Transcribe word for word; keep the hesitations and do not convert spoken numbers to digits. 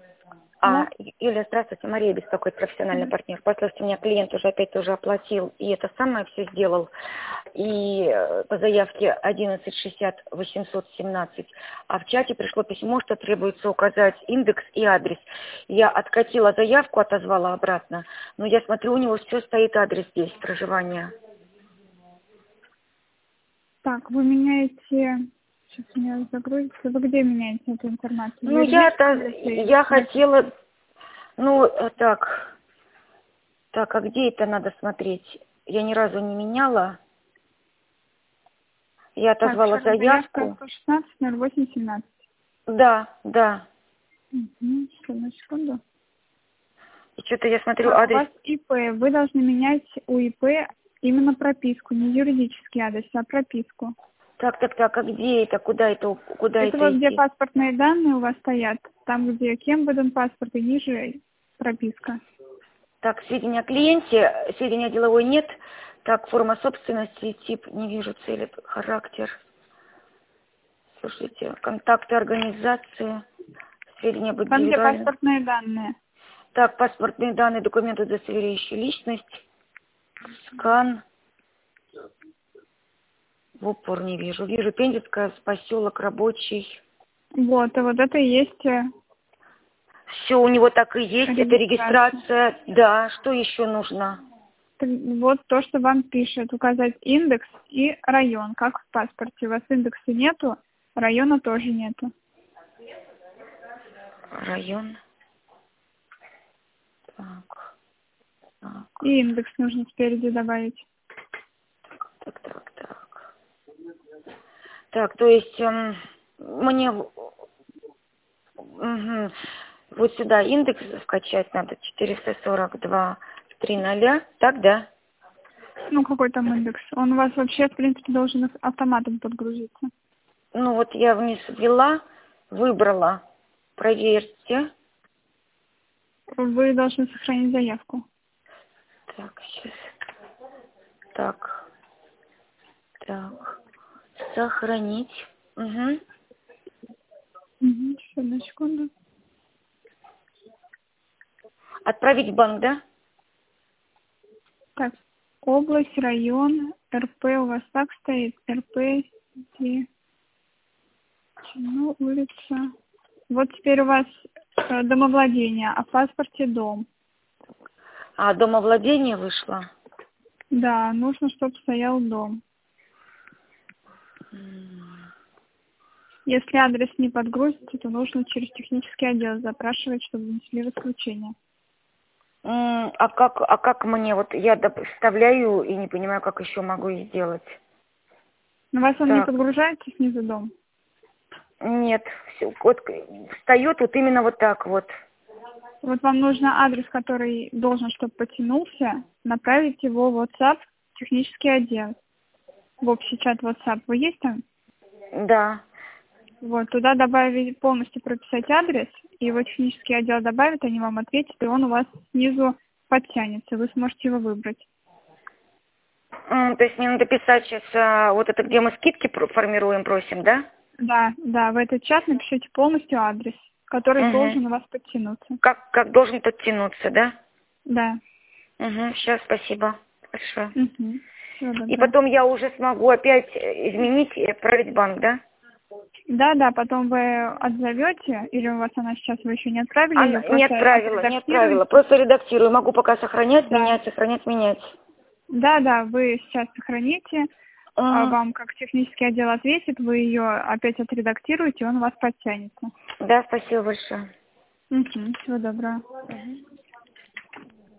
А, Да? Юлия, здравствуйте, Мария беспокоит, профессиональный партнер. Послушайте, у меня клиент уже опять тоже оплатил, и это самое все сделал. И э, по заявке одиннадцать шестьдесят восемьсот семнадцать, а в чате пришло письмо, что требуется указать индекс и адрес. Я откатила заявку, отозвала обратно, но я смотрю, у него все стоит адрес здесь, проживания. Так, вы меняете... Сейчас у меня загрузится. Вы где меняете эту информацию? В Ну, я-то, юридическом лице или я в частном? хотела, ну, э, так, так, а где это надо смотреть? Я ни разу не меняла. Я Так, еще отозвала раз заявка заявку. сто шестнадцать ноль восемь семнадцать. Да, да. Угу, одну секунду. И что-то я смотрю Так, у адрес. вас ИП. Вы должны менять у ИП именно прописку, не юридический адрес, а прописку. Так, так, так, а где это? Куда это? Куда Это это вот где идти? паспортные данные у вас стоят, там, где кем выдан паспорт, и ниже прописка. Так, сведения о клиенте, сведения о деловой нет. Так, форма собственности, тип, не вижу цели, характер. Слушайте, контакты организации, сведения об Там, где индивидуальном. паспортные данные. Так, паспортные данные, документы, удостоверяющие личность. Скан. В упор не вижу. Вижу Пензенская, поселок рабочий. Вот, и вот это и есть э, Все у него так и есть. Это регистрация. регистрация. Да, что еще нужно? Так вот то, что вам пишет, указать индекс и район, как в паспорте. У вас индекса нету, района тоже нету. Район. Так, так, И индекс нужно спереди добавить. так, так, так. Так, то есть эм, мне в- мгм, вот сюда индекс скачать надо четыреста сорок два три ноль. Так, да? Ну, какой там индекс? Он у вас вообще, в принципе, должен автоматом подгрузиться. Ну вот я вниз ввела, выбрала. Проверьте. Вы должны сохранить заявку. Так, сейчас. Так, так. Сохранить. Угу. Угу, сейчас, одну секунду. Отправить в банк, да? Так, область, район, РП у вас так стоит? РП, где? Ну, улица. Вот теперь у вас э, домовладение, а в паспорте дом. А, домовладение вышло. Да, нужно, чтобы стоял дом. Если адрес не подгрузится, то нужно через технический отдел запрашивать, чтобы внесли в исключение. М, А как, а как мне, вот я доп- вставляю и не понимаю, как еще могу сделать. На вас он не Так, подгружается снизу дом? нет, все, вот встает вот именно вот так вот. Вот вам нужно адрес, который должен, чтобы потянулся, направить его в WhatsApp, технический отдел. В общий чат WhatsApp. Вы есть там? Да. Вот, туда добавить, полностью прописать адрес, и его технический отдел добавит, они вам ответят, и он у вас снизу подтянется, вы сможете его выбрать. М, То есть мне надо писать сейчас а, вот это, где мы скидки про- формируем, просим, да? Да, да, в этот чат напишите полностью адрес, который Угу. должен у вас подтянуться. Как, как должен подтянуться, да? Да. Угу, сейчас, спасибо большое. Угу. Всего И доброго. потом я уже смогу опять э, изменить и отправить в банк, да? Да, да, потом вы отзовете, или у вас она сейчас, вы еще не отправили ее, Она, не просто отправила, не отправила. отредактируете. Просто редактирую. Могу пока сохранять, Да. менять, сохранять, менять. Да, да, вы сейчас сохраните, а Мгм. вам как технический отдел ответит, вы ее опять отредактируете, он у вас подтянется. Да, спасибо большое. Угу. Всего доброго. Мгм.